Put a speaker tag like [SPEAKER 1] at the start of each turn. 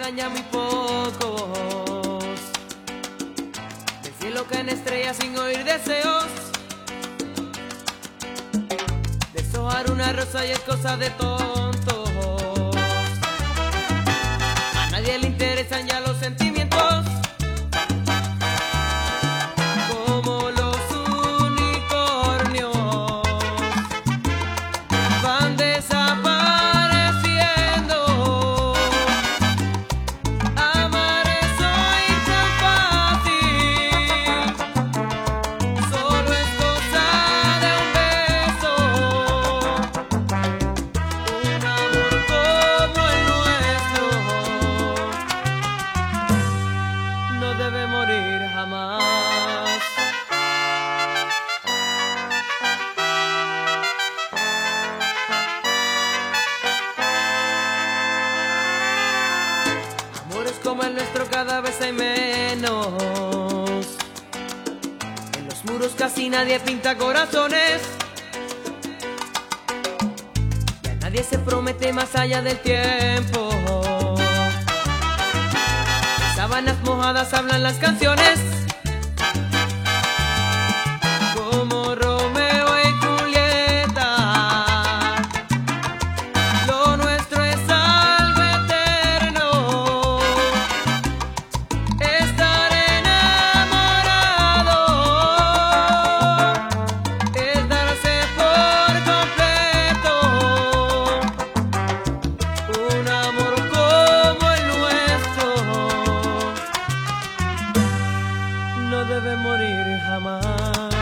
[SPEAKER 1] quedan ya muy pocos. Del cielo caen estrellas sin oír deseos. Deshojar una rosa y es cosa de tontos. A nadie le interesan ya los sentimientos. Como los unicornios van desapareciendo. Amar es hoy tan fácil, solo es cosa de un beso. Un amor como el nuestro no debe morir jamás. Amores como el nuestro cada vez hay menos. En los muros casi nadie pinta corazones. Y a nadie se promete más allá del tiempo. En sábanas mojadas hablan las canciones. Como Romeo y Julieta, lo nuestro es algo eterno. Estar enamorado es darse por completo. Un amor como el nuestro no debe morir jamás.